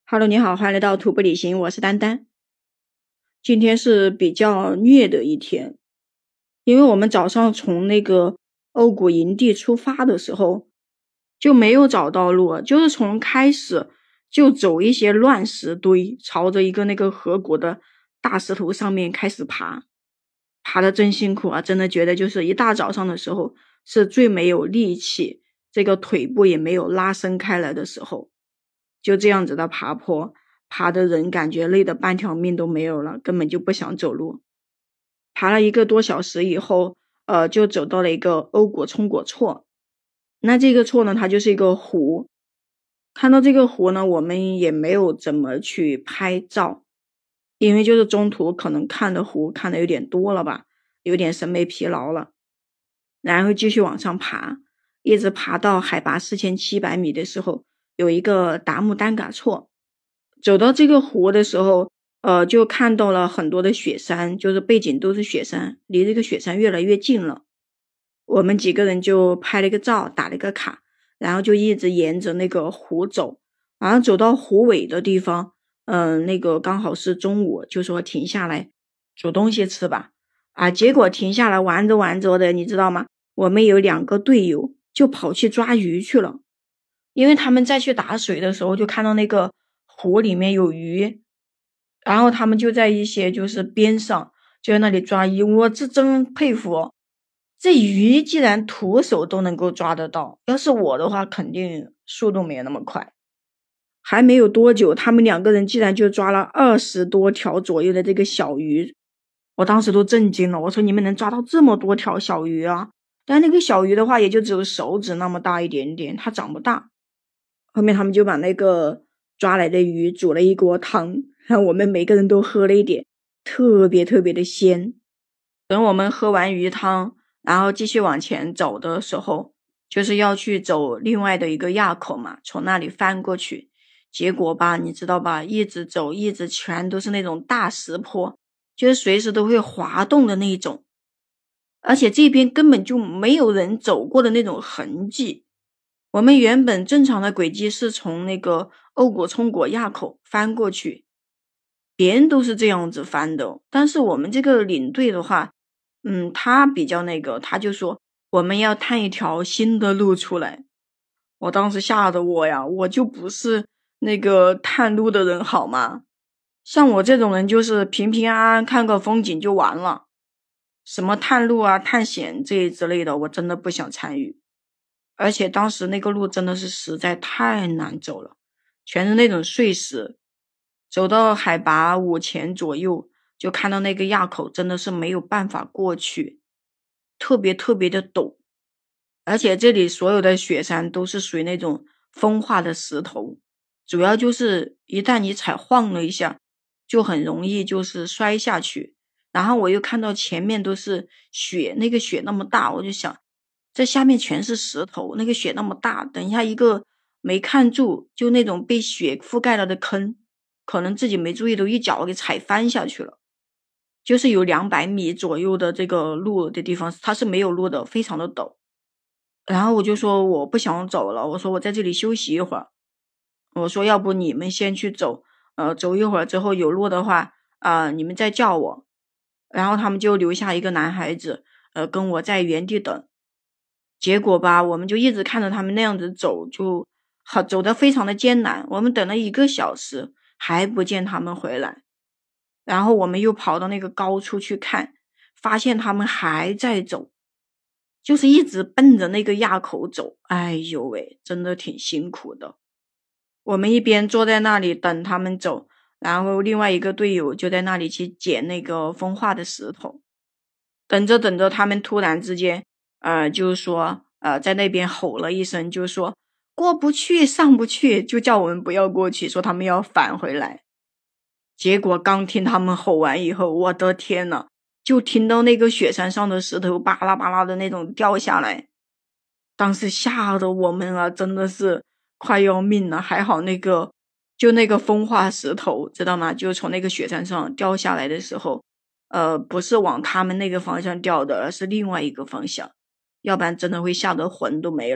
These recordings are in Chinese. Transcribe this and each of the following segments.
Hello，你好，欢迎来到徒步旅行，我是丹丹。今天是比较虐的一天，因为我们早上从那个欧谷营地出发的时候就没有找到路，就是从开始就走一些乱石堆，朝着一个那个河谷的大石头上面开始爬，爬得真辛苦啊！真的觉得就是一大早上的时候是最没有力气，这个腿部也没有拉伸开来的时候。就这样子的爬坡，爬的人感觉累得半条命都没有了，根本就不想走路。爬了1个多小时以后，就走到了一个欧谷冲果错。那这个错呢，它就是一个湖。看到这个湖呢，我们也没有怎么去拍照，因为就是中途可能看的湖看的有点多了吧，有点审美疲劳了。然后继续往上爬，一直爬到海拔4700米的时候，有一个达木丹嘎错。走到这个湖的时候，就看到了很多的雪山，就是背景都是雪山，离这个雪山越来越近了。我们几个人就拍了一个照，打了一个卡，然后就一直沿着那个湖走，然后走到湖尾的地方，那个刚好是中午，就说停下来煮东西吃吧。结果停下来玩着玩着的，你知道吗？我们有2个队友就跑去抓鱼去了。因为他们再去打水的时候就看到那个湖里面有鱼，然后他们就在一些就是边上就在那里抓鱼。我这真佩服，这鱼既然徒手都能够抓得到，要是我的话肯定速度没有那么快。还没有多久，他们2个人竟然就抓了20多条左右的这个小鱼，我当时都震惊了，我说你们能抓到这么多条小鱼啊？但那个小鱼的话也就只有手指那么大一点点，它长不大。后面他们就把那个抓来的鱼煮了一锅汤，然后我们每个人都喝了一点，特别特别的鲜。等我们喝完鱼汤，然后继续往前走的时候，就是要去走另外的一个垭口嘛，从那里翻过去。结果吧，你知道吧，一直走一直全都是那种大石坡，就是随时都会滑动的那种，而且这边根本就没有人走过的那种痕迹。我们原本正常的轨迹是从那个欧谷冲果垭口翻过去，别人都是这样子翻的，但是我们这个领队的话，他比较那个，他就说我们要探一条新的路出来。我当时吓得我呀，我就不是那个探路的人好吗？像我这种人就是平平安安看个风景就完了，什么探路啊探险这一之类的我真的不想参与。而且当时那个路真的是实在太难走了，全是那种碎石，走到海拔5000左右就看到那个垭口真的是没有办法过去，特别特别的陡。而且这里所有的雪山都是属于那种风化的石头，主要就是一旦你踩晃了一下就很容易就是摔下去。然后我又看到前面都是雪，那个雪那么大，我就想这下面全是石头，那个雪那么大，等一下一个没看住，就那种被雪覆盖了的坑，可能自己没注意都一脚给踩翻下去了。就是有200米左右的这个路的地方它是没有路的，非常的陡。然后我就说我不想走了，我说我在这里休息一会儿，我说要不你们先去走，走一会儿之后有路的话你们再叫我。然后他们就留下一个男孩子跟我在原地等。结果吧，我们就一直看着他们那样子走，就走得非常的艰难。我们等了1个小时还不见他们回来，然后我们又跑到那个高处去看，发现他们还在走，就是一直奔着那个垭口走。哎呦喂，真的挺辛苦的。我们一边坐在那里等他们走，然后另外一个队友就在那里去捡那个风化的石头。等着等着，他们突然之间就是说在那边吼了一声，就说过不去上不去，就叫我们不要过去，说他们要返回来。结果刚听他们吼完以后，我的天呐，就听到那个雪山上的石头巴拉巴拉的那种掉下来，当时吓得我们啊真的是快要命了。还好那个风化石头知道吗，就从那个雪山上掉下来的时候不是往他们那个方向掉的，而是另外一个方向，要不然真的会吓得魂都没了。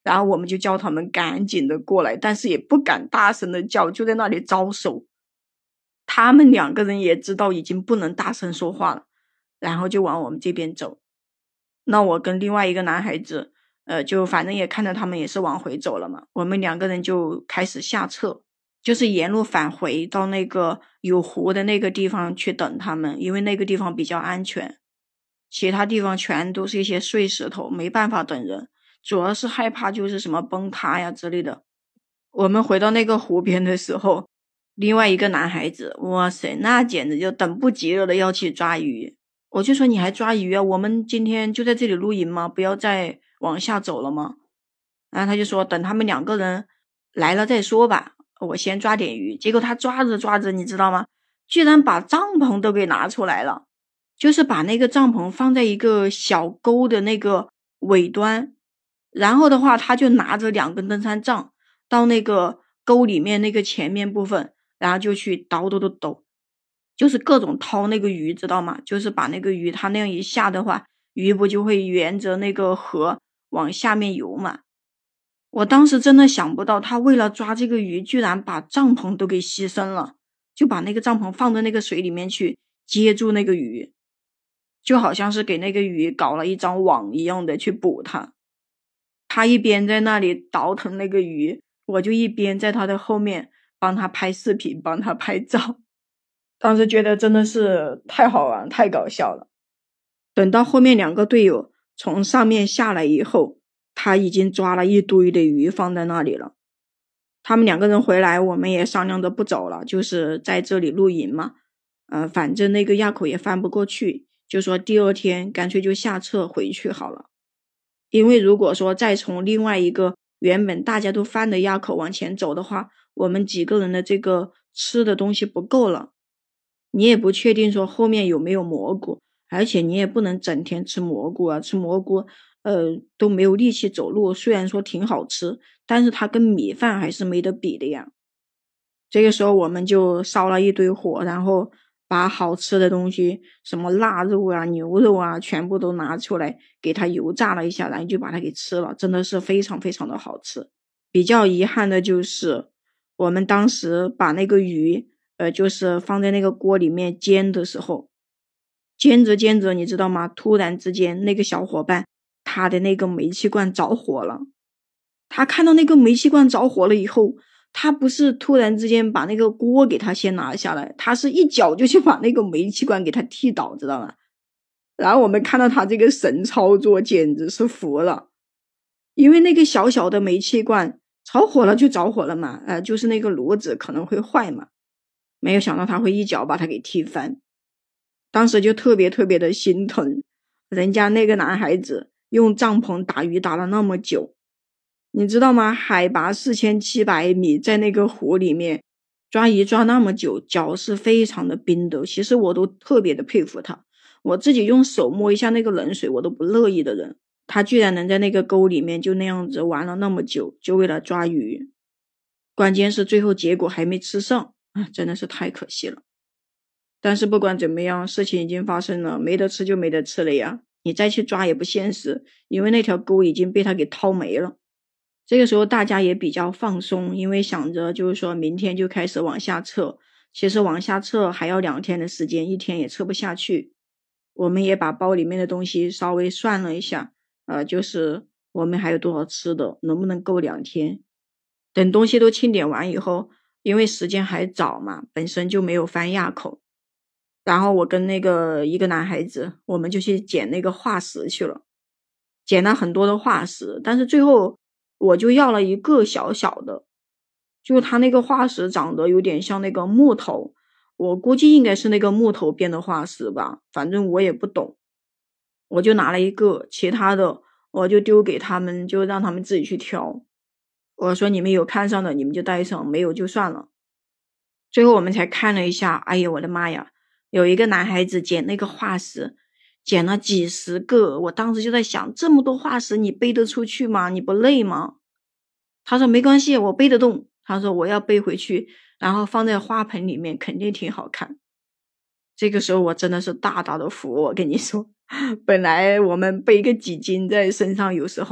然后我们就叫他们赶紧的过来，但是也不敢大声的叫，就在那里招手。他们2个人也知道已经不能大声说话了，然后就往我们这边走。那我跟另外一个男孩子就反正也看到他们也是往回走了嘛，我们2个人就开始下撤，就是沿路返回到那个有湖的那个地方去等他们，因为那个地方比较安全，其他地方全都是一些碎石头，没办法等人，主要是害怕就是什么崩塌呀之类的。我们回到那个湖边的时候，另外一个男孩子，哇塞，那简直就等不及了的要去抓鱼。我就说你还抓鱼啊？我们今天就在这里露营吗？不要再往下走了吗？然后他就说等他们2个人来了再说吧，我先抓点鱼。结果他抓着抓着，你知道吗？居然把帐篷都给拿出来了，就是把那个帐篷放在一个小沟的那个尾端，然后的话他就拿着2根登山杖到那个沟里面那个前面部分，然后就去抖，就是各种掏那个鱼，知道吗？就是把那个鱼他那样一下的话，鱼不就会沿着那个河往下面游嘛。我当时真的想不到，他为了抓这个鱼居然把帐篷都给牺牲了，就把那个帐篷放在那个水里面去接住那个鱼，就好像是给那个鱼搞了一张网一样的去捕它。他一边在那里倒腾那个鱼，我就一边在他的后面帮他拍视频，帮他拍照。当时觉得真的是太好玩，太搞笑了。等到后面2个队友从上面下来以后，他已经抓了一堆的鱼放在那里了。他们2个人回来，我们也商量着不走了，就是在这里露营嘛。反正那个垭口也翻不过去，就说第2天干脆就下撤回去好了。因为如果说再从另外一个原本大家都翻的垭口往前走的话，我们几个人的这个吃的东西不够了。你也不确定说后面有没有蘑菇，而且你也不能整天吃蘑菇啊，吃蘑菇都没有力气走路，虽然说挺好吃，但是它跟米饭还是没得比的呀。这个时候我们就烧了一堆火，然后把好吃的东西什么腊肉啊牛肉啊全部都拿出来给它油炸了一下，然后就把它给吃了，真的是非常非常的好吃。比较遗憾的就是我们当时把那个鱼就是放在那个锅里面煎的时候，煎着你知道吗？突然之间那个小伙伴他的那个煤气罐着火了。他看到那个煤气罐着火了以后，他不是突然之间把那个锅给他先拿下来，他是一脚就去把那个煤气罐给他踢倒，知道吗？然后我们看到他这个神操作简直是服了。因为那个小小的煤气罐着火了就着火了嘛，就是那个炉子可能会坏嘛，没有想到他会一脚把他给踢翻。当时就特别特别的心疼，人家那个男孩子用帐篷打鱼打了那么久，你知道吗？海拔4700米，在那个湖里面抓鱼抓那么久，脚是非常的冰的。其实我都特别的佩服他，我自己用手摸一下那个冷水我都不乐意的人，他居然能在那个沟里面就那样子玩了那么久，就为了抓鱼。关键是最后结果还没吃上啊，真的是太可惜了。但是不管怎么样，事情已经发生了，没得吃就没得吃了呀，你再去抓也不现实，因为那条沟已经被他给掏没了。这个时候大家也比较放松，因为想着就是说明天就开始往下撤，其实往下撤还要2天的时间，1天也撤不下去。我们也把包里面的东西稍微算了一下，就是我们还有多少吃的，能不能够2天。等东西都清点完以后，因为时间还早嘛，本身就没有翻垭口，然后我跟一个男孩子，我们就去捡那个化石去了，捡了很多的化石，但是最后我就要了一个小小的，就它那个化石长得有点像那个木头，我估计应该是那个木头变的化石吧，反正我也不懂，我就拿了一个，其他的我就丢给他们，就让他们自己去挑。我说你们有看上的你们就带上，没有就算了。最后我们才看了一下，哎呀我的妈呀，有一个男孩子捡那个化石捡了几十个，我当时就在想，这么多化石你背得出去吗？你不累吗？他说没关系，我背得动。他说我要背回去，然后放在花盆里面，肯定挺好看。这个时候我真的是大大的服，我跟你说，本来我们背个几斤在身上，有时候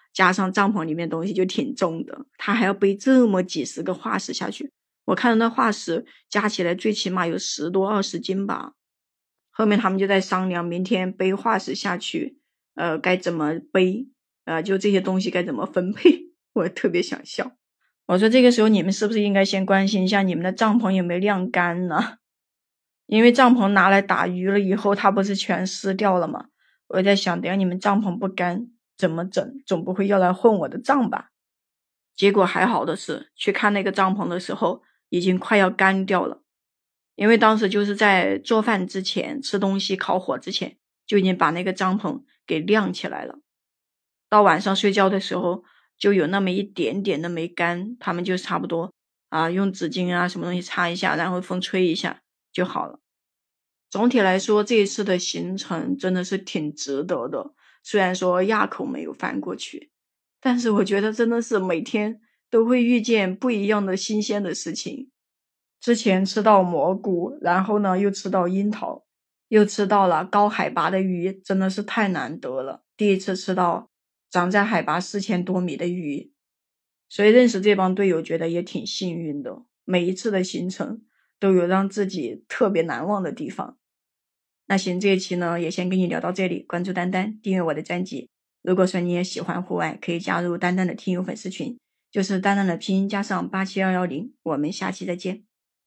加上帐篷里面东西就挺重的，他还要背这么几十个化石下去。我看到那化石加起来最起码有10多20斤吧。后面他们就在商量明天背化石下去，该怎么背，就这些东西该怎么分配。我特别想笑。我说这个时候你们是不是应该先关心一下你们的帐篷有没有晾干呢？因为帐篷拿来打鱼了以后，它不是全湿掉了吗？我在想，等下你们帐篷不干怎么整？总不会要来混我的账吧？结果还好的是，去看那个帐篷的时候，已经快要干掉了。因为当时就是在做饭之前，吃东西烤火之前，就已经把那个帐篷给晾起来了。到晚上睡觉的时候，就有那么一点点的没干，他们就差不多用纸巾什么东西擦一下，然后风吹一下就好了。总体来说，这一次的行程真的是挺值得的，虽然说垭口没有翻过去，但是我觉得真的是每天都会遇见不一样的新鲜的事情。之前吃到蘑菇，然后呢又吃到樱桃，又吃到了高海拔的鱼，真的是太难得了。第一次吃到长在海拔4000多米的鱼，所以认识这帮队友觉得也挺幸运的。每一次的行程都有让自己特别难忘的地方。那行，这一期呢也先跟你聊到这里，关注丹丹，订阅我的专辑。如果说你也喜欢户外，可以加入丹丹的听友粉丝群，就是丹丹的拼音加上87210。我们下期再见。